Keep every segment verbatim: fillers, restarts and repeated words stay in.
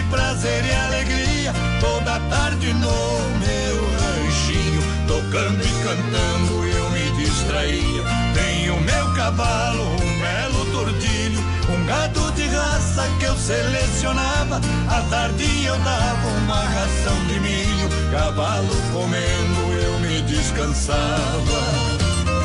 prazer e alegria, toda tarde no meu ranchinho, tocando e cantando eu me distraía. Tenho meu cavalo, um belo tordilho, um gado de raça que eu selecionava. À tarde eu dava uma ração de milho, cavalo comendo eu me descansava.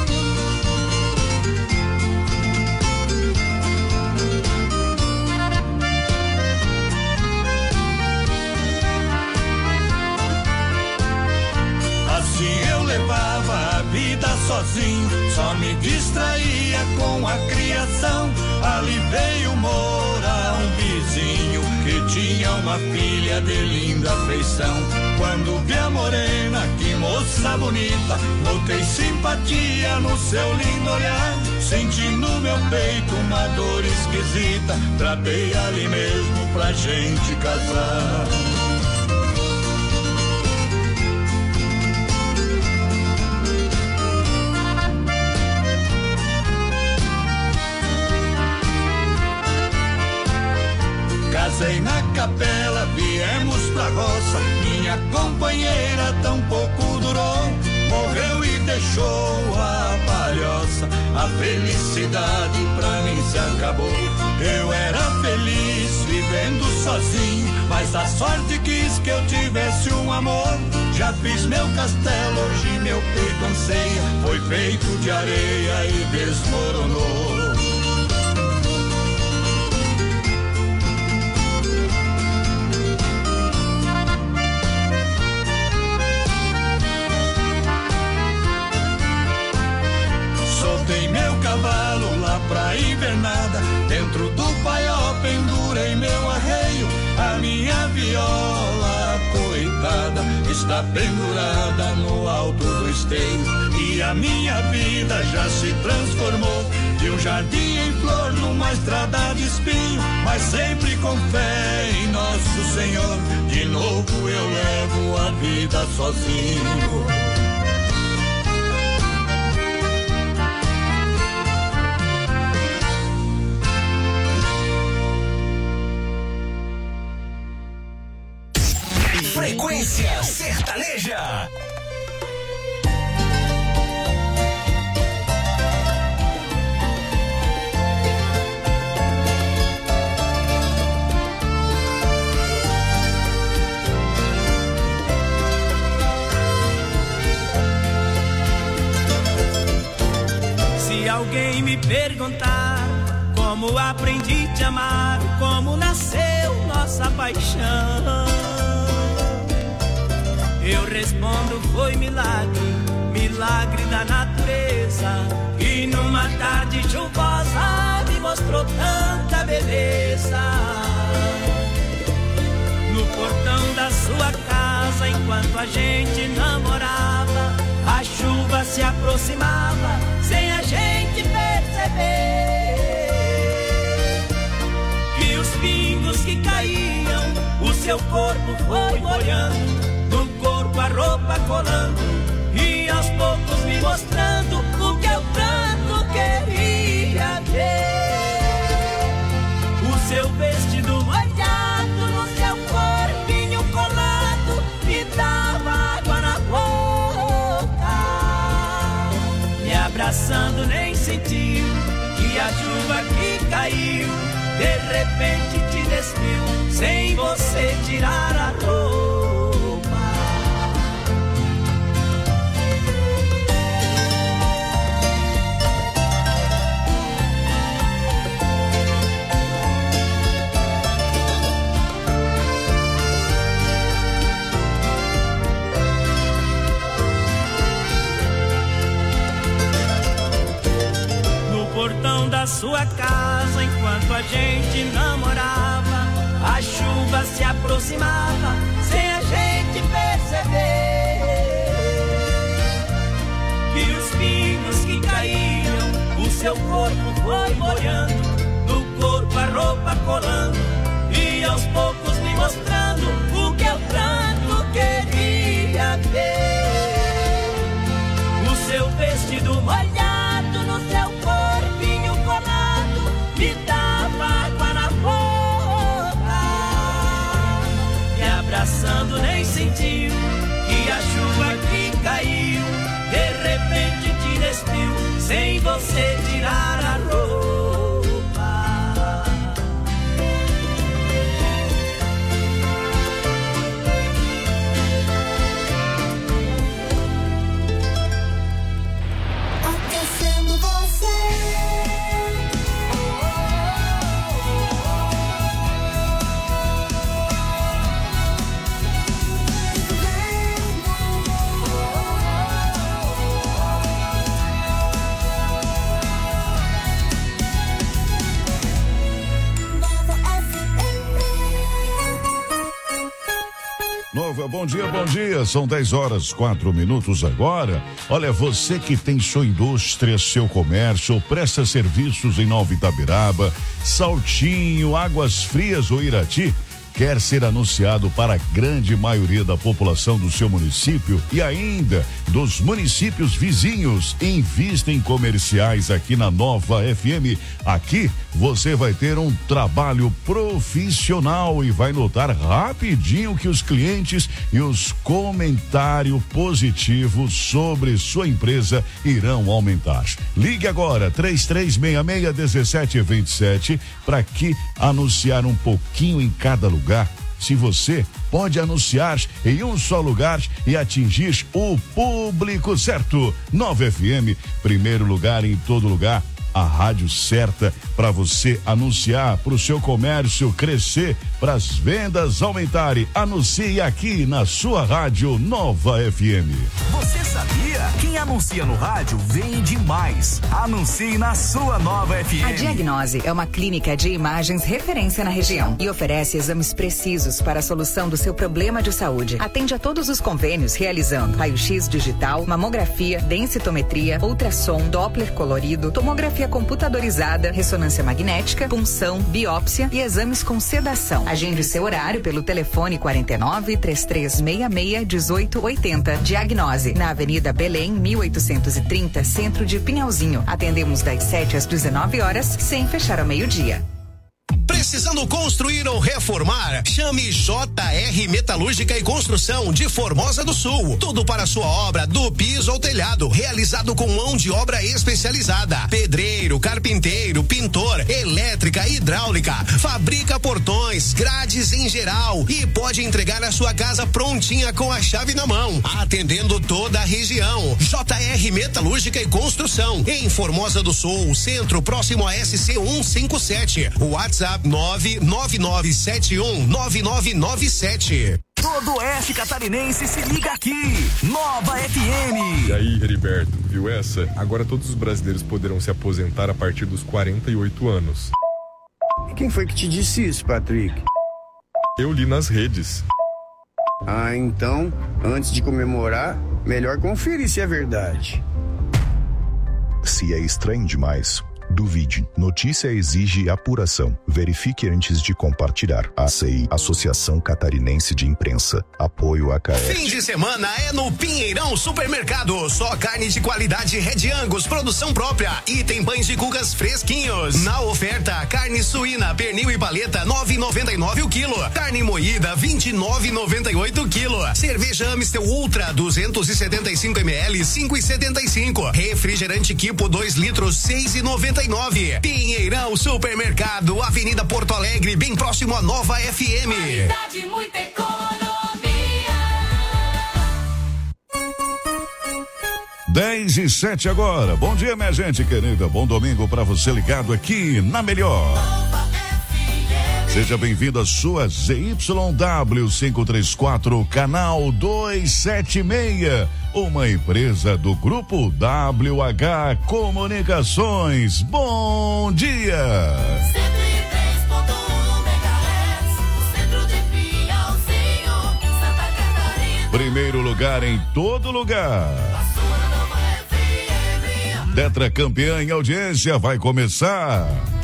Levava a vida sozinho, só me distraía com a criação. Ali veio morar um vizinho que tinha uma filha de linda feição. Quando vi a morena, que moça bonita, notei simpatia no seu lindo olhar. Senti no meu peito uma dor esquisita, tratei ali mesmo pra gente casar. Casei na capela, viemos pra roça, minha companheira tão pouco durou. Morreu e deixou a palhoça, a felicidade pra mim se acabou. Eu era feliz vivendo sozinho, mas a sorte quis que eu tivesse um amor. Já fiz meu castelo, hoje meu peito anseia, foi feito de areia e desmoronou. Soltei meu cavalo lá pra invernada, dentro do paiol pendurei meu arreio. A minha viola, coitada, está pendurada no alto do esteio. E a minha vida já se transformou de um jardim em flor numa estrada de espinho. Mas sempre com fé em Nosso Senhor, de novo eu levo a vida sozinho. Frequência Sertaneja. Se alguém me perguntar como aprendi a te amar, como nasceu nossa paixão, eu respondo, foi milagre, milagre da natureza, que numa tarde chuvosa me mostrou tanta beleza. No portão da sua casa, enquanto a gente namorava, a chuva se aproximava, sem a gente perceber. E os pingos que caíam, o seu corpo foi molhando, no corpo a roupa colando, e aos poucos me mostrando o que eu tanto queria ver. O seu vestido molhado, no seu corpinho colado, me dava água na boca. Me abraçando nem sentiu que a chuva que caiu de repente te despiu, sem você tirar a roupa. Portão da sua casa, enquanto a gente namorava, a chuva se aproximava, sem a gente perceber. Que os pingos que caíam, o seu corpo foi molhando, no corpo a roupa colando, e aos poucos me mostrando o que eu tanto queria ver. O seu vestido molhado, no seu corpinho colado, me dava água na boca. sentiu que a chuva que caiu de repente te despiu sem você tirar a roupa. Aquecendo você. Nova, bom dia, bom dia. São dez horas, quatro minutos agora. Olha, você que tem sua indústria, seu comércio, presta serviços em Nova Itabiraba, Saltinho, Águas Frias ou Irati, quer ser anunciado para a grande maioria da população do seu município e ainda dos municípios vizinhos, invista em comerciais aqui na Nova F M. Aqui você vai ter um trabalho profissional e vai notar rapidinho que os clientes e os comentários positivos sobre sua empresa irão aumentar. Ligue agora três três seis seis, um sete dois sete para que anunciar um pouquinho em cada lugar. Se você pode anunciar em um só lugar e atingir o público certo. Nova F M, primeiro lugar em todo lugar. A rádio certa para você anunciar, para o seu comércio crescer, para as vendas aumentarem. Anuncie aqui na sua rádio Nova F M. Você sabia? Quem anuncia no rádio vende mais. Anuncie na sua Nova F M. A Diagnose é uma clínica de imagens referência na região e oferece exames precisos para a solução do seu problema de saúde. Atende a todos os convênios realizando raio-x digital, mamografia, densitometria, ultrassom, Doppler colorido, tomografia computadorizada, ressonância magnética, punção, biópsia e exames com sedação. Agende seu horário pelo telefone quarenta e nove, três três seis seis, dezoito oitenta. Diagnose, na Avenida Belém, mil oitocentos e trinta, centro de Pinhalzinho. Atendemos das sete às dezenove horas, sem fechar ao meio-dia. Precisando construir ou reformar? Chame J R Metalúrgica e Construção de Formosa do Sul. Tudo para sua obra, do piso ao telhado, realizado com mão de obra especializada. Pedreiro, carpinteiro, pintor, elétrica, hidráulica. Fabrica portões, grades em geral e pode entregar a sua casa prontinha com a chave na mão. Atendendo toda a região. J R Metalúrgica e Construção. Em Formosa do Sul, centro, próximo a S C cento e cinquenta e sete. O WhatsApp nove nove nove sete um nove nove nove sete. Todo oeste catarinense se liga aqui. Nova F M. E aí, Heriberto, viu essa? Agora todos os brasileiros poderão se aposentar a partir dos quarenta e oito anos. E quem foi que te disse isso, Patrick? Eu li nas redes. Ah, então, antes de comemorar, melhor conferir se é verdade. Se é estranho demais, duvide. Notícia exige apuração. Verifique antes de compartilhar. A C I, Associação Catarinense de Imprensa. Apoio a C A E T. Fim de semana é no Pinheirão Supermercado. Só carne de qualidade Red Angus, produção própria. E tem pães de cucas fresquinhos. Na oferta, carne suína, pernil e paleta, nove reais e noventa e nove centavos o quilo. Carne moída, vinte e nove reais e noventa e oito centavos o quilo. Cerveja Amstel Ultra, duzentos e setenta e cinco mililitros, cinco reais e setenta e cinco centavos. Refrigerante Kipo, dois litros, seis reais e noventa e nove centavos. Pinheirão Supermercado, Avenida Porto Alegre, bem próximo à Nova F M. Qualidade, muita economia. dez e sete agora. Bom dia, minha gente querida. Bom domingo para você ligado aqui na Melhor. Seja bem-vindo à sua Z Y W quinhentos e trinta e quatro, canal duzentos e setenta e seis. Uma empresa do Grupo W H Comunicações. Bom dia! cento e três ponto um megahertz, no centro de Pinhalzinho, Santa Catarina. Primeiro lugar em todo lugar. A sua Nova F M. Tetra campeã em audiência vai começar.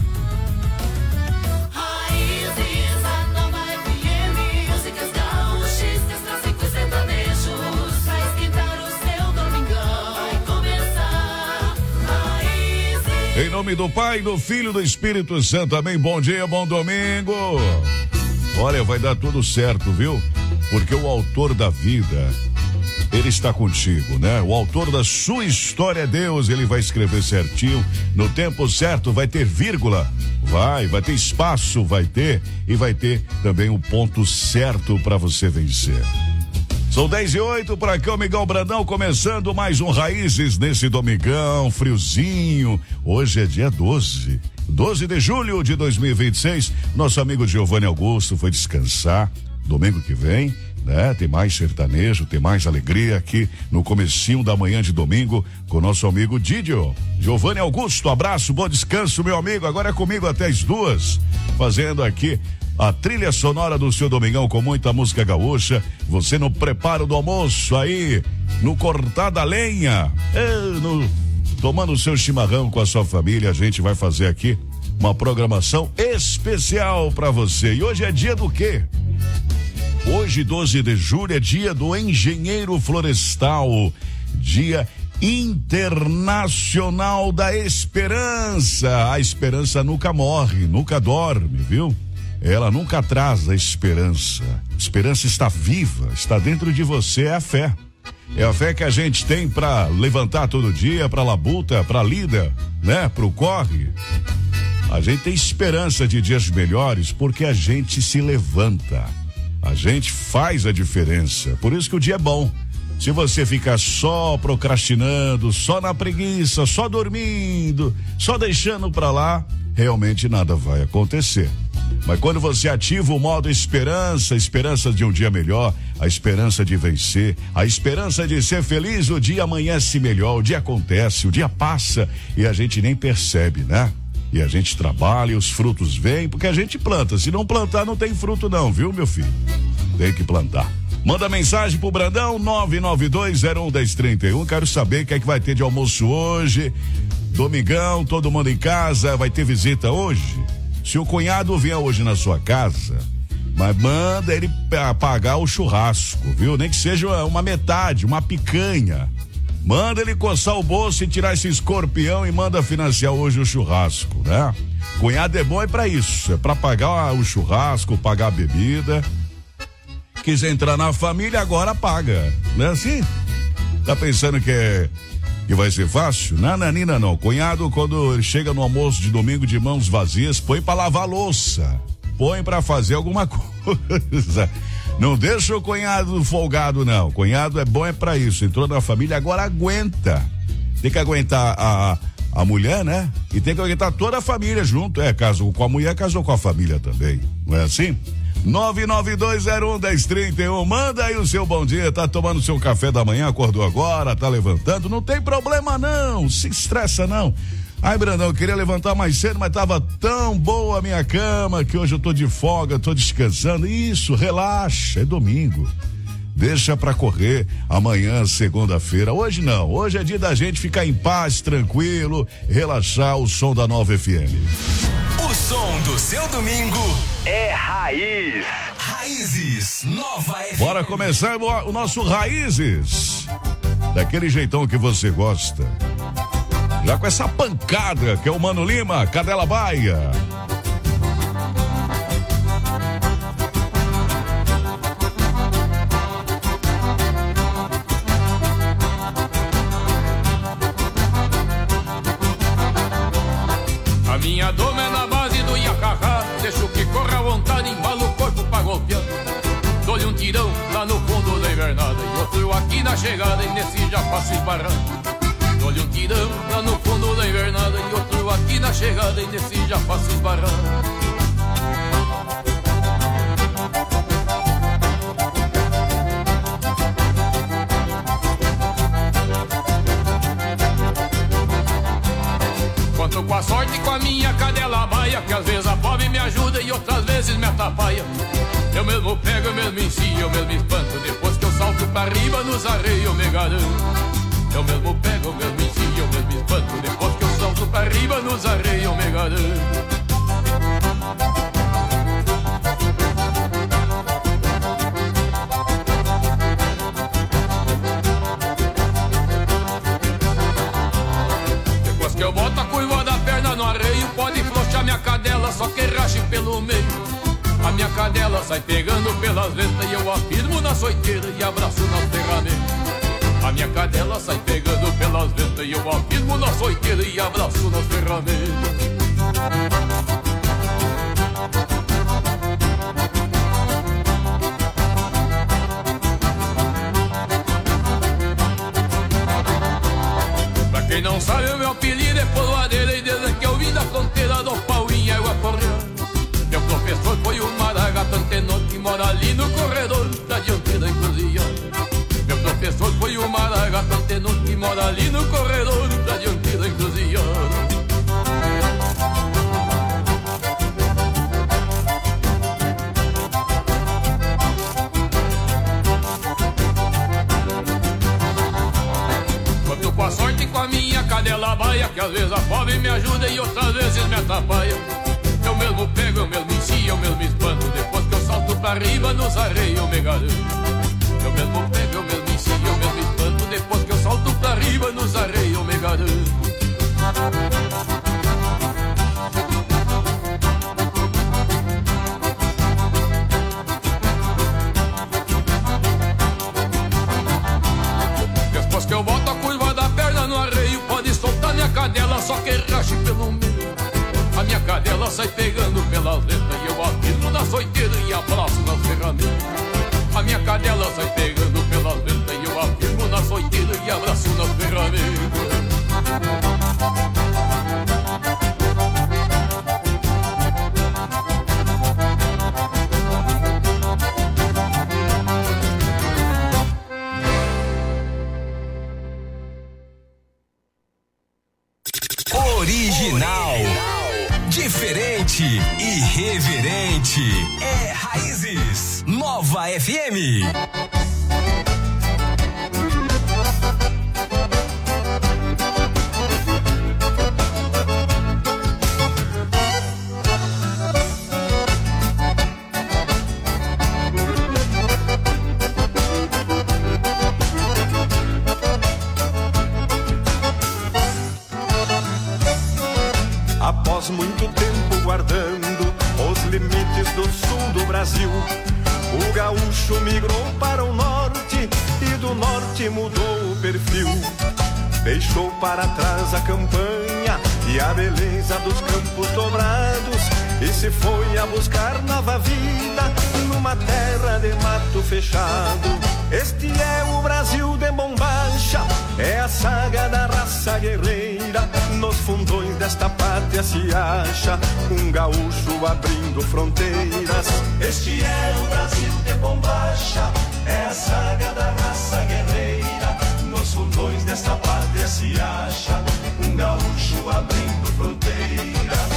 Raízes, a Nova F M. Músicas gaúchas, clássicos sertanejos. Pra esquentar o seu domingão. Vai começar. Raízes. Em nome do Pai, do Filho e do Espírito Santo, amém. Bom dia, bom domingo. Olha, vai dar tudo certo, viu? porque o autor da vida, ele está contigo, né? O autor da sua história é Deus, ele vai escrever certinho, no tempo certo, vai ter vírgula, vai, vai ter espaço, vai ter, e vai ter também o ponto certo para você vencer. São dez e oito, por aqui o Miguel Brandão, começando mais um Raízes nesse domingão, friozinho. Hoje é dia doze, doze de julho de dois mil e vinte e seis. Nosso amigo Giovanni Augusto foi descansar. Domingo que vem, né? Tem mais sertanejo, tem mais alegria aqui no comecinho da manhã de domingo com o nosso amigo Didio. Giovanni Augusto, abraço, bom descanso, meu amigo. Agora é comigo até as duas, fazendo aqui a trilha sonora do seu domingão com muita música gaúcha. Você no preparo do almoço aí, no cortar da lenha, é, no, tomando o seu chimarrão com a sua família. A gente vai fazer aqui uma programação especial para você. E hoje é dia do quê? Hoje, doze de julho, é dia do engenheiro florestal, dia internacional da esperança. A esperança nunca morre, nunca dorme, viu? Ela nunca atrasa a esperança. A esperança está viva, está dentro de você, é a fé. É a fé que a gente tem para levantar todo dia, para labuta, para lida, né? Pro corre. A gente tem esperança de dias melhores porque a gente se levanta. A gente faz a diferença, por isso que o dia é bom. Se você ficar só procrastinando, só na preguiça, só dormindo, só deixando pra lá, realmente nada vai acontecer. Mas quando você ativa o modo esperança, a esperança de um dia melhor, a esperança de vencer, a esperança de ser feliz, o dia amanhece melhor, o dia acontece, o dia passa e a gente nem percebe, né? E a gente trabalha e os frutos vêm, porque a gente planta. Se não plantar, não tem fruto não, viu, meu filho? Tem que plantar. Manda mensagem pro Brandão, nove nove dois zero um um zero três um. Quero saber o que é que vai ter de almoço hoje. Domingão, todo mundo em casa. Vai ter visita hoje? Se o cunhado vier hoje na sua casa, mas manda ele pagar o churrasco, viu? Nem que seja uma metade, uma picanha. Manda ele coçar o bolso e tirar esse escorpião e manda financiar hoje o churrasco, né? Cunhado é bom é pra isso, é pra pagar o churrasco, pagar a bebida. Quiser entrar na família, agora paga, não é assim? Tá pensando que é, que vai ser fácil? Não, Nanina, não. Cunhado, quando ele chega no almoço de domingo de mãos vazias, põe pra lavar a louça, põe pra fazer alguma coisa. Não deixa o cunhado folgado, não. Cunhado é bom é pra isso. Entrou na família, agora aguenta. Tem que aguentar a, a mulher, né? E tem que aguentar toda a família junto. É, casou com a mulher, casou com a família também. Não é assim? nove nove dois zero um um zero três um. Manda aí o seu bom dia. Tá tomando seu café da manhã, acordou agora, tá levantando. Não tem problema, não. Se estressa, não. Ai, Brandão, eu queria levantar mais cedo, mas tava tão boa a minha cama que hoje eu tô de folga, tô descansando. Isso, relaxa, é domingo. Deixa pra correr amanhã, segunda-feira. Hoje não, hoje é dia da gente ficar em paz, tranquilo, relaxar. O som da Nova F M. O som do seu domingo é Raiz. Raízes Nova F M. Bora começar o, o nosso Raízes. Daquele jeitão que você gosta. Já com essa pancada que é o Mano Lima, Cadela Baia. A minha doma é na base do Iacacá, deixo que corra à vontade, embala o corpo pra golpear. Dou-lhe um tirão lá no fundo da invernada e outro aqui na chegada e nesse já passo esbarrando. Dou-lhe um tirão lá no fundo da invernada e outro aqui na chegada e nesse já passo esbarrando. Conto com a sorte e com a minha cadela baia, que às vezes a pobre me ajuda e outras vezes me atrapalha. Eu mesmo pego, eu mesmo ensino, eu mesmo espanto, depois que eu salto pra riba nos arreios eu me garanto. Eu mesmo pego, eu mesmo ensino, eu mesmo espanto, depois que eu salto pra riba nos arreios eu me garanto. Depois que eu boto a curva da perna no arreio, pode flochar minha cadela, só que rache pelo meio. A minha cadela sai pegando pelas ventas e eu afirmo na soiteira e abraço nas ferramentas. A minha cadela sai pegando pelas ventas e eu afirmo na soiteira e abraço nas ferramentas. Quem não sabe o meu apelido é Poloadeira, e desde que eu vim da fronteira do pau em água correndo. Meu professor foi o Maragato Antenor, que mora ali no corredor da dianteira encruzilhada. Meu professor foi o Maragato Antenor, que mora ali no corredor da dianteira encruzilhada. Com a sorte e com a minha cadela baia, que às vezes a fome me ajuda e outras vezes me atrapalha. Eu mesmo pego, eu mesmo ensino, eu mesmo espanto. Depois que eu salto pra riba, nos arreios eu me garanto. Eu mesmo pego, eu mesmo ensino, eu mesmo espanto. Depois que eu salto pra riba, nos arreios eu me garanto. Depois que eu boto a curva da perna no arreio, pode soltar minha cadela, só que rache pelo meio. A minha cadela sai pegando pelas letras e eu afirmo na soiteira e abraço nas ferramentas. A minha cadela sai pegando pelas letras e eu afirmo na soiteira e abraço nas ferramentas. Original, diferente, irreverente. É Raízes, Nova F M. Após muito tempo guardando os limites do sul do Brasil, o gaúcho migrou para o norte e do norte mudou o perfil. Deixou para trás a campanha e a beleza dos campos dobrados e se foi a buscar nova vida numa terra de mato fechado. Este é o Brasil de bombacha, é a saga da raça guerreira. Nos fundões desta pátria se acha um gaúcho abrindo fronteiras. Este é o Brasil de bombacha, é a saga da raça guerreira. Nos fundões desta pátria se acha um gaúcho abrindo fronteiras.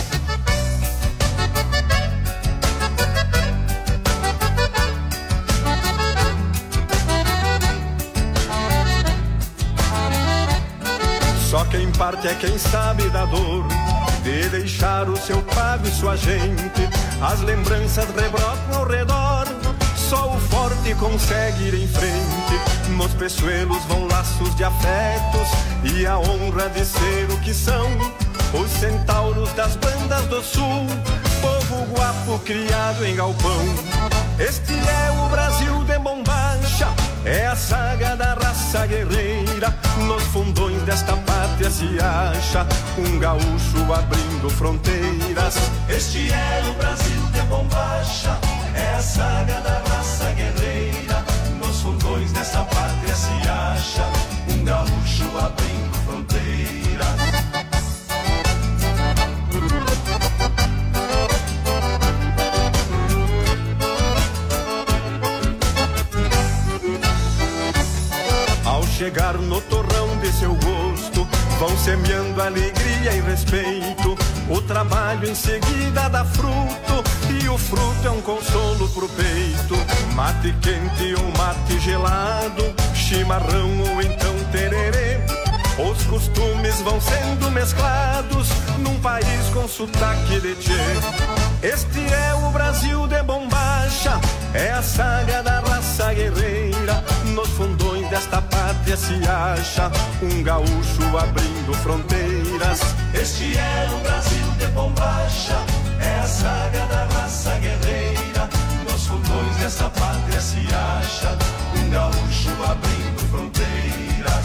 Só quem parte é quem sabe da dor de deixar o seu pago e sua gente. As lembranças rebrotam ao redor, só o forte consegue ir em frente. Nos peçoelos vão laços de afetos e a honra de ser o que são os centauros das bandas do sul, povo guapo criado em galpão. Este é o Brasil de bombacha, é a saga da raça guerreira. Nos fundões desta pátria se acha um gaúcho abrindo fronteiras. Este é o Brasil de bombacha, é a saga da raça guerreira. Nos fundões desta pátria se acha um gaúcho abrindo fronteiras. Ao chegar no torrão de seu gosto, vão semeando alegria e respeito. O trabalho em seguida dá fruto, e o fruto é um consolo pro peito. Mate quente ou mate gelado, chimarrão ou então tererê. Os costumes vão sendo mesclados num país com sotaque de tchê. Este é o Brasil de bombacha, é a saga da raça guerreira. Nos fundões desta pátria se acha um gaúcho abrindo fronteiras. Este é o Brasil de bombacha, é a saga da raça guerreira. dessa pátria se acha um gaúcho abrindo fronteiras.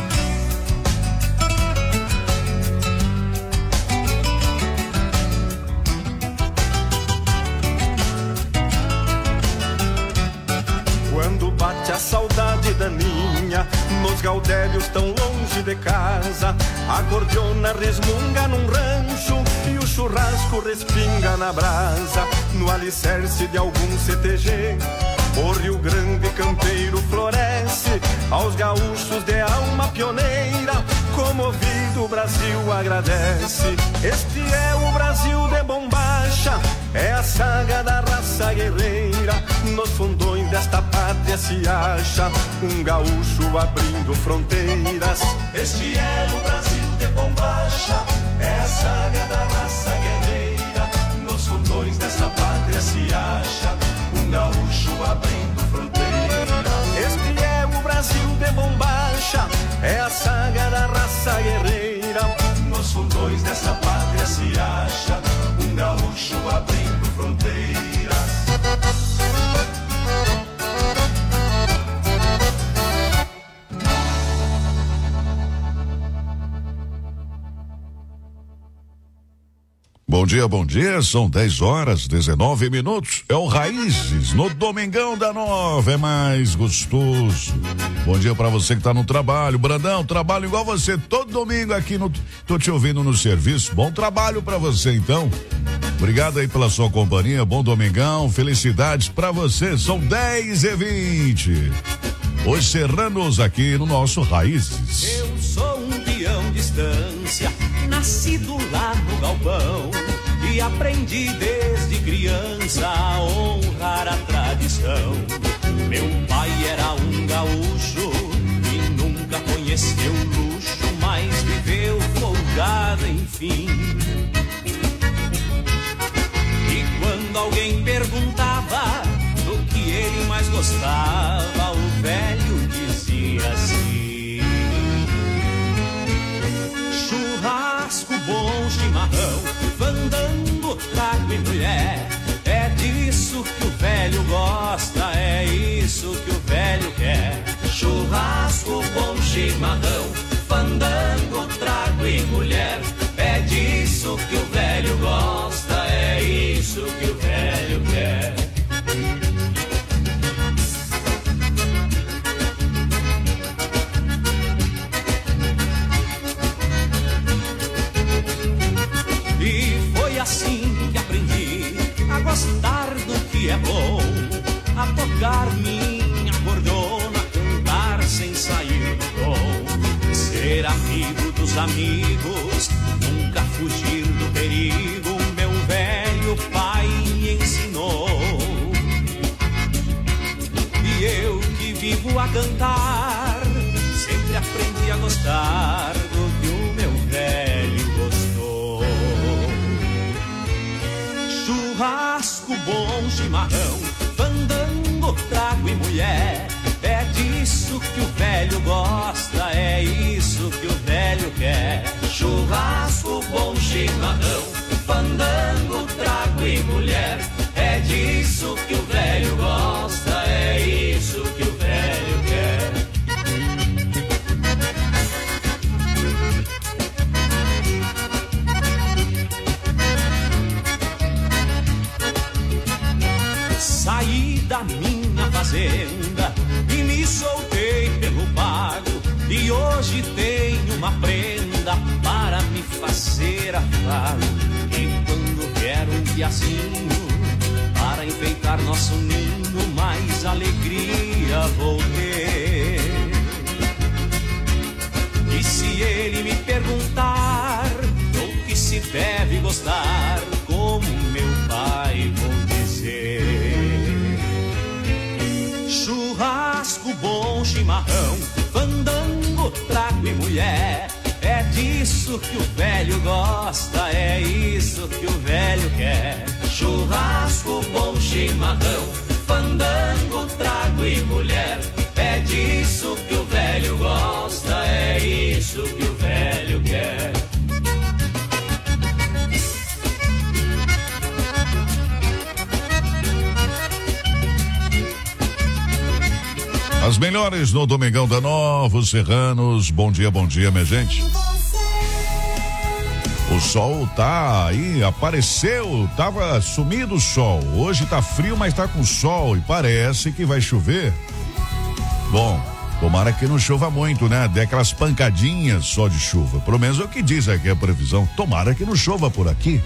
Quando bate a saudade daninha, nos gaudérios tão longe de casa, a gordiona resmunga num rancho e o churrasco respinga na brasa, no alicerce de algum C T G. O Rio Grande campeiro floresce aos gaúchos de alma pioneira, comovido o Brasil agradece. Este é o Brasil de bombacha, é a saga da raça guerreira. Nos fundões desta pátria se acha um gaúcho abrindo fronteiras. Este é o Brasil de bombacha, é a saga da raça guerreira. Nos fundões desta pátria se acha um gaúcho abrindo fronteiras. Este é o Brasil de bombacha, é a saga da raça guerreira. Nos fundões desta pátria se acha um gaúcho abrindo fronteiras. Bom dia, bom dia, são dez horas, dezenove minutos, é o Raízes, no Domingão da Nova, é mais gostoso. Bom dia pra você que tá no trabalho, Brandão, trabalho igual você, todo domingo aqui, no, tô te ouvindo no serviço, bom trabalho pra você então. Obrigado aí pela sua companhia, bom domingão, felicidades pra você, são dez e vinte. Hoje serranos aqui no nosso Raízes. Eu sou um peão de estância, nascido lá no galpão, e aprendi desde criança a honrar a tradição. Meu pai era um gaúcho e nunca conheceu luxo, mas viveu folgado enfim. E quando alguém perguntava do que ele mais gostava, o velho dizia assim: churrasco, bom chimarrão, fandango, trago e mulher. É disso que o velho gosta, é isso que o velho quer. Churrasco, bom chimarrão, fandango, trago e mulher. É disso que o velho gosta, é isso que o velho quer. Assim que aprendi a gostar do que é bom, a tocar minha cordona, cantar sem sair do tom, ser amigo dos amigos, nunca fugir do perigo, meu velho pai me ensinou. E eu que vivo a cantar, sempre aprendi a gostar do que o meu velho gostou. Churrasco, bom chimarrão, fandango, trago e mulher. É disso que o velho gosta, é isso que o velho quer. Churrasco, bom chimarrão, fandango, trago e mulher. É disso que o velho gosta, é isso que o velho quer. Saí da minha fazenda e me soltei pelo pago, e hoje tenho uma prenda para me fazer afago. E quando vier um piazinho para enfeitar nosso ninho, mais alegria vou ter. E se ele me perguntar o que se deve gostar, como meu pai vou dizer: churrasco, bom chimarrão, fandango, trago e mulher. É disso que o velho gosta, é isso que o velho quer. Churrasco, bom chimarrão, fandango, trago e mulher. É disso que o velho gosta, é isso que o velho quer. As melhores no Domingão da Nova, os Serranos. Bom dia, bom dia, minha gente. O sol tá aí, apareceu, tava sumido o sol. Hoje tá frio, mas tá com sol e parece que vai chover. Bom, tomara que não chova muito, né? Dê aquelas pancadinhas só de chuva. Pelo menos é o que diz aqui a previsão. Tomara que não chova por aqui.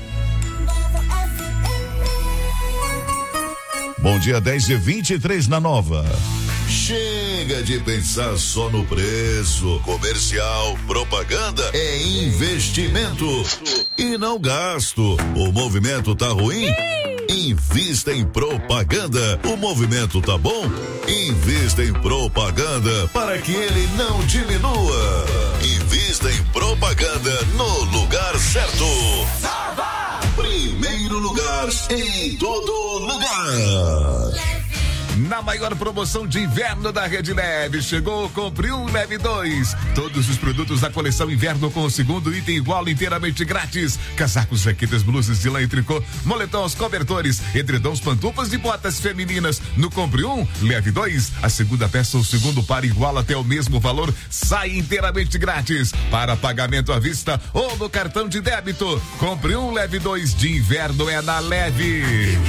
Bom dia, dez e vinte e três na Nova. Chega de pensar só no preço. Comercial, propaganda é investimento e não gasto. O movimento tá ruim? Invista em propaganda. O movimento tá bom? Invista em propaganda para que ele não diminua. Invista em propaganda no lugar certo. Primeiro lugar em todo lugar. Na maior promoção de inverno da Rede Leve, chegou, compre um, leve dois. Todos os produtos da coleção inverno com o segundo item igual inteiramente grátis. Casacos, jaquetas, blusas de lã e tricô, moletons, cobertores, edredons, pantufas e botas femininas. No compre um, leve dois. A segunda peça ou segundo par igual até o mesmo valor, sai inteiramente grátis. Para pagamento à vista ou no cartão de débito. Compre um, leve dois. De inverno é na Leve.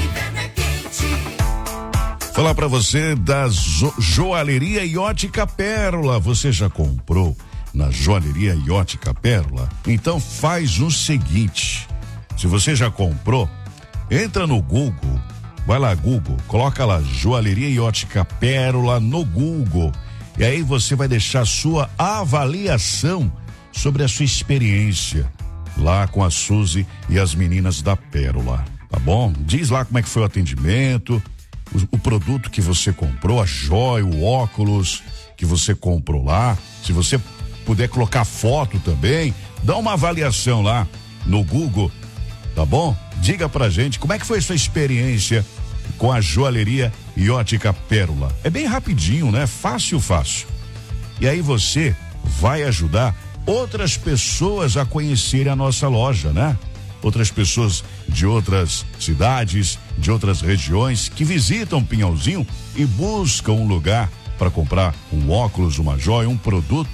Falar pra você da jo- Joalheria e Ótica Pérola. Você já comprou na Joalheria e Ótica Pérola? Então faz o seguinte, se você já comprou, entra no Google, vai lá Google, coloca lá Joalheria e Ótica Pérola no Google e aí você vai deixar sua avaliação sobre a sua experiência lá com a Suzy e as meninas da Pérola, tá bom? Diz lá como é que foi o atendimento, O, o produto que você comprou, a joia, o óculos que você comprou lá. Se você puder colocar foto também, dá uma avaliação lá no Google, tá bom? Diga pra gente como é que foi a sua experiência com a Joalheria e Ótica Pérola. É bem rapidinho, né? Fácil, fácil. E aí você vai ajudar outras pessoas a conhecerem a nossa loja, né? Outras pessoas de outras cidades, de outras regiões que visitam Pinhalzinho e buscam um lugar para comprar um óculos, uma joia, um produto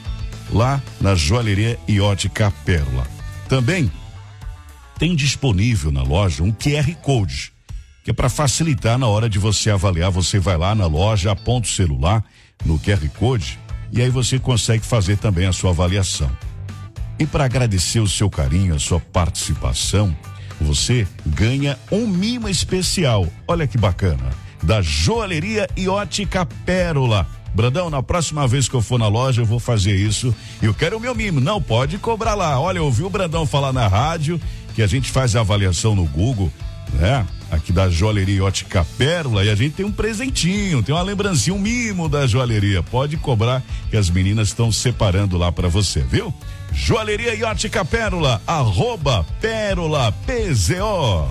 lá na Joalheria e Ótica Pérola. Também tem disponível na loja um Q R Code, que é para facilitar na hora de você avaliar. Você vai lá na loja, aponta o celular no Q R Code e aí você consegue fazer também a sua avaliação. E para agradecer o seu carinho, a sua participação, você ganha um mimo especial. Olha que bacana. Da Joalheria e Ótica Pérola. Brandão, na próxima vez que eu for na loja, eu vou fazer isso. E eu quero o meu mimo. Não, pode cobrar lá. Olha, eu ouvi o Brandão falar na rádio que a gente faz a avaliação no Google, né? Aqui da Joalheria e Ótica Pérola, e a gente tem um presentinho, tem uma lembrancinha, um mimo da joalheria. Pode cobrar que as meninas estão separando lá para você, viu? Joalheria e Ótica Pérola, arroba Pérola P Z O.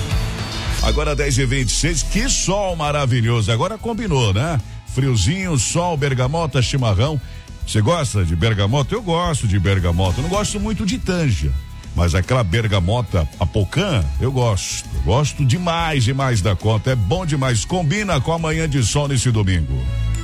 Agora dez e vinte e seis, que sol maravilhoso. Agora combinou, né? Friozinho, sol, bergamota, chimarrão. Você gosta de bergamota? Eu gosto de bergamota. Eu não gosto muito de tanja, mas aquela bergamota apocã, eu gosto. Eu gosto demais, demais da conta. É bom demais. Combina com a manhã de sol nesse domingo.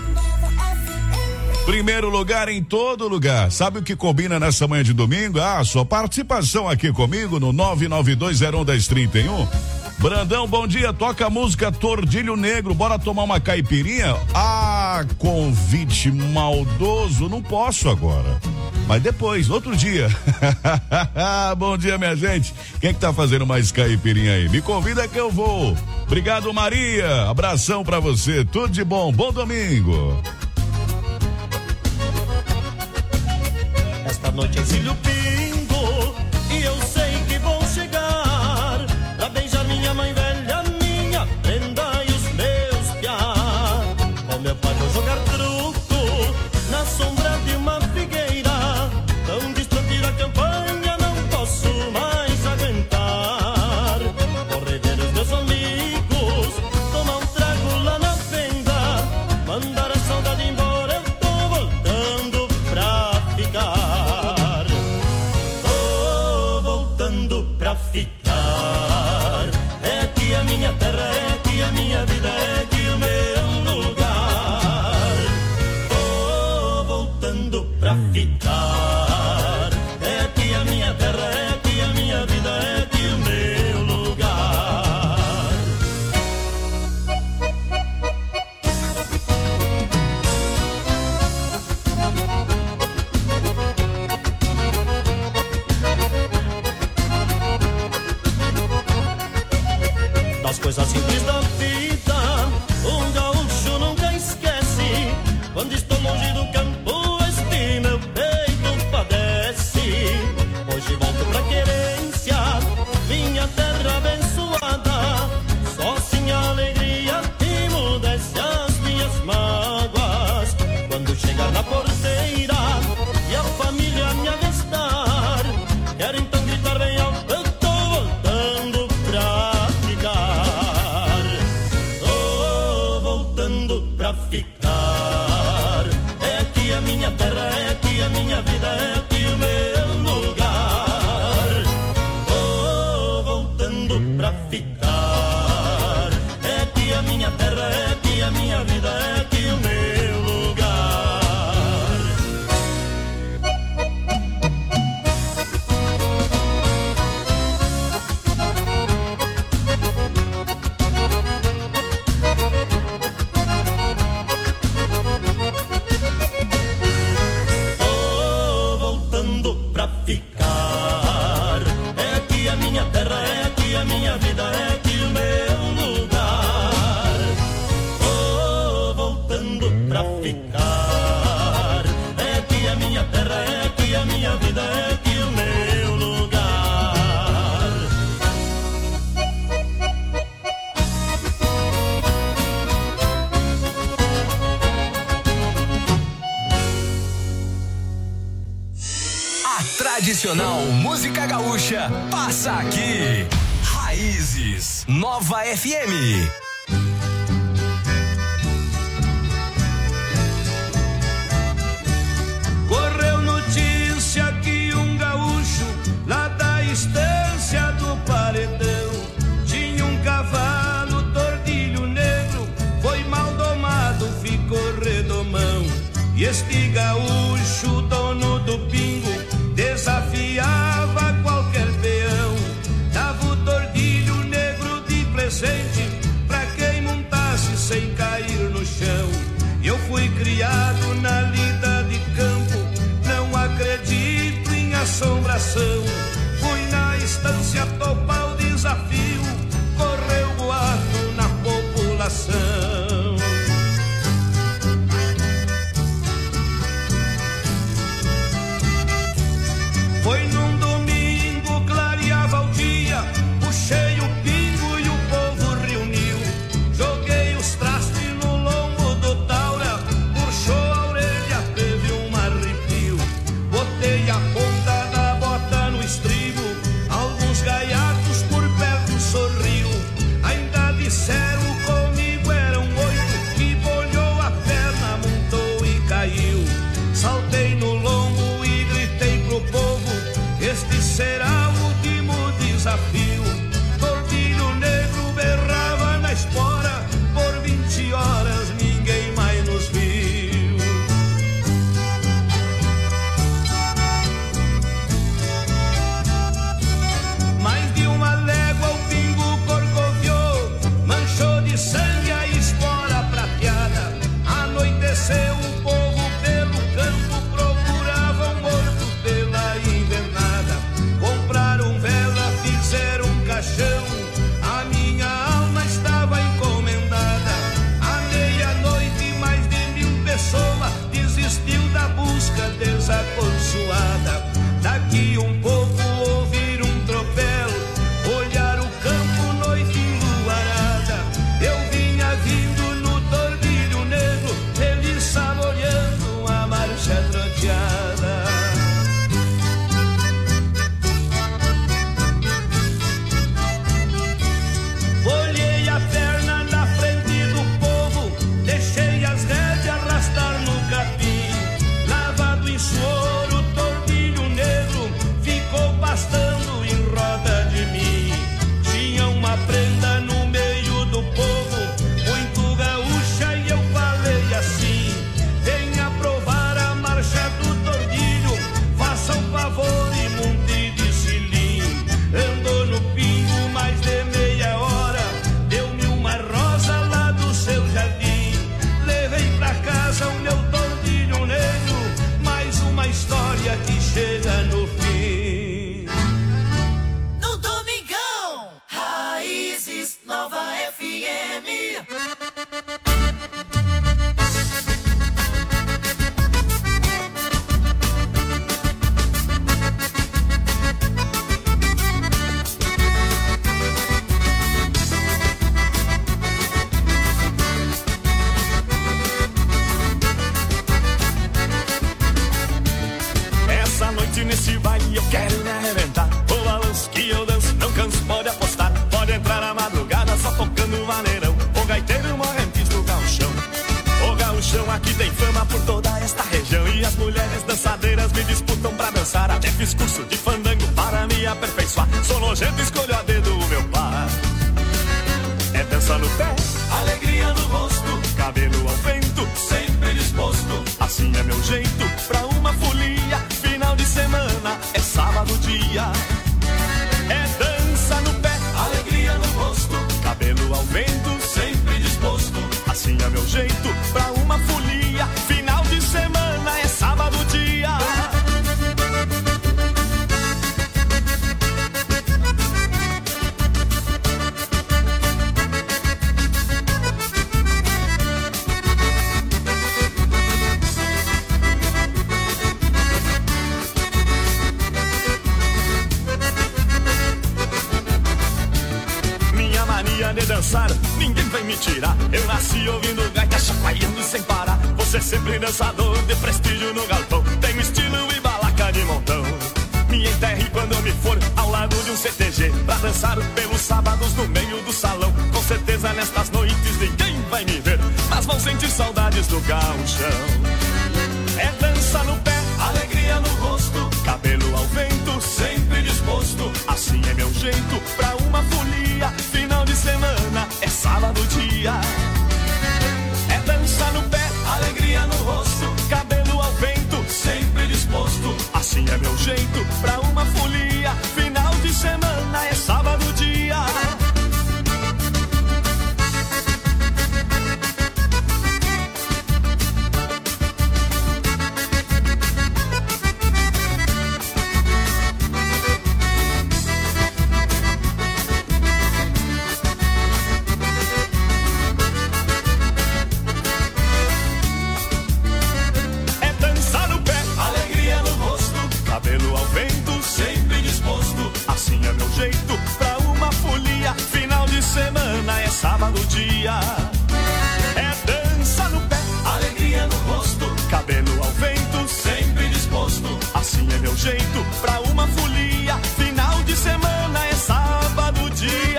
Primeiro lugar em todo lugar. Sabe o que combina nessa manhã de domingo? Ah, sua participação aqui comigo no nove nove dois zero um um zero três um. Brandão, bom dia. Toca a música Tordilho Negro. Bora tomar uma caipirinha? Ah, convite maldoso. Não posso agora. Mas depois, outro dia. Bom dia, minha gente. Quem que tá fazendo mais caipirinha aí? Me convida que eu vou. Obrigado, Maria. Abração pra você. Tudo de bom. Bom domingo. Esta noite exílio pingo e eu sei que vou chegar pra beijar minha mãe velha, minha prenda e os meus piá. Com meu pai vou jogar truco na sombra de uma figueira. Tão destrutiva a campanha, não posso mais aguentar. Vou rever os meus amigos, tomar um trago lá na fenda, mandar a saudade embora, eu tô voltando pra ficar. voltando pra ficar. É aqui a minha terra, é aqui a minha vida, é aqui o meu lugar. Tô voltando pra ficar. É aqui a minha terra, é aqui a minha vida, é aqui o meu lugar. Tô voltando pra ficar. É aqui a minha terra, é aqui a minha vida, é aqui o meu lugar. Tô voltando pra ficar. É aqui a minha terra, é aqui a minha vida, é aqui o meu lugar. A tradicional música gaúcha passa aqui. Raízes Nova F M. Correu notícia que um gaúcho lá da estância do Paredão tinha um cavalo tordilho negro, foi mal domado, ficou redomão. E este gaúcho, dono do pingo, desafiava qualquer peão, dava o tordilho negro de presente pra quem montasse sem cair no chão. Eu fui criado na lida de campo, não acredito em assombração. Fui na estância topar o desafio, correu boato na população. Foi num domingo, clareava o dia, puxei o pingo e o povo reuniu. Joguei os trastes no lombo do taura, puxou a orelha, teve um arrepio. Botei a ponta da bota no estribo, alguns gaiatos por perto sorriu. Ainda disseram comigo eram oito. chão aqui tem fama por toda esta região. E as mulheres dançadeiras me disputam pra dançar. Até fiz curso de fandango para me aperfeiçoar. Sou nojento, escolho a dedo o meu par. É dança no pé, alegria no rosto, cabelo ao vento, sempre disposto. Assim é meu jeito pra uma folia. Final de semana é sábado dia. É dança no pé, alegria no rosto, cabelo ao vento, sempre disposto. Assim é meu jeito pra uma folia. Final de semana é sábado dia. De dançar, ninguém vai me tirar. Eu nasci ouvindo gaita, chacoalhando sem parar. Você sempre dançador de prestígio no galpão. Tenho estilo e balaca de montão. Me enterre quando eu me for ao lado de um C T G pra dançar pelos sábados no meio do salão. Com certeza nestas noites ninguém vai me ver, mas vão sentir saudades do gauchão. É dança no pé, alegria no rosto, cabelo ao vento, sempre disposto. Assim é meu jeito pra uma folia. Final de semana é sábado dia. É dança no pé, alegria no rosto, cabelo ao vento, sempre disposto. Assim é meu jeito pra uma folia. Final de semana é sábado dia. Cabelo ao vento, sempre disposto. Assim é meu jeito pra uma folia. Final de semana é sábado dia. É dança no pé, alegria no rosto, cabelo ao vento, sempre disposto. Assim é meu jeito pra uma folia. Final de semana é sábado dia.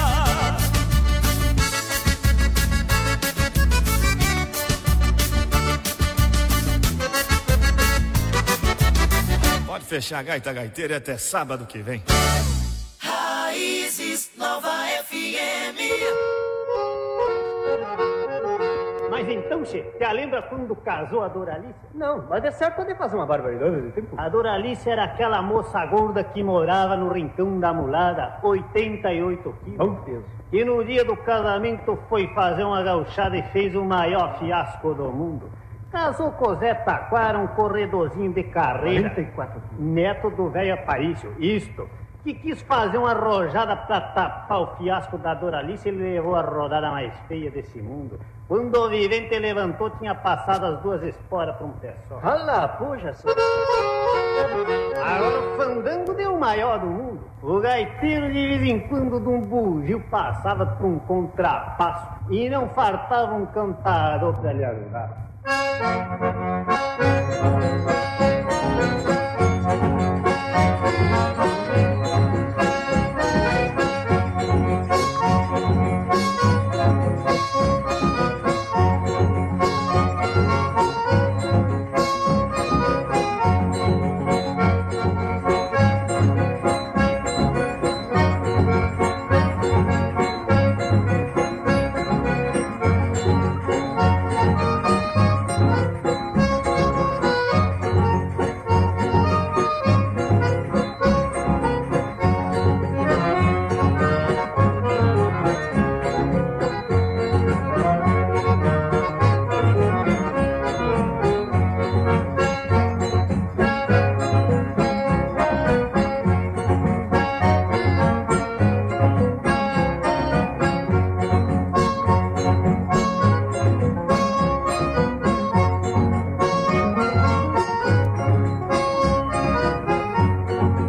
Pode fechar a gaita gaiteira até sábado que vem. Raízes Nova F M. Mas então, che, te lembra quando casou a Doralice? Não, mas é certo poder fazer uma barbaridade de tempo. A Doralice era aquela moça gorda que morava no Rincão da Mulada, oitenta e oito quilos. Bom peso. E no dia do casamento foi fazer uma gauchada e fez o maior fiasco do mundo. Casou com Zé Taquara, um corredorzinho de carreira. quarenta e quatro. Neto do velho Aparício, isto. Que quis fazer uma arrojada pra tapar o fiasco da Doralice, ele levou a rodada mais feia desse mundo. Quando o vivente levantou, tinha passado as duas esporas pra um pé só. Olha, puxa só. Agora o fandango deu o maior do mundo. O gaiteiro de vez em quando de um bugio passava por um contrapasso e não faltava um cantador pra lhe ajudar.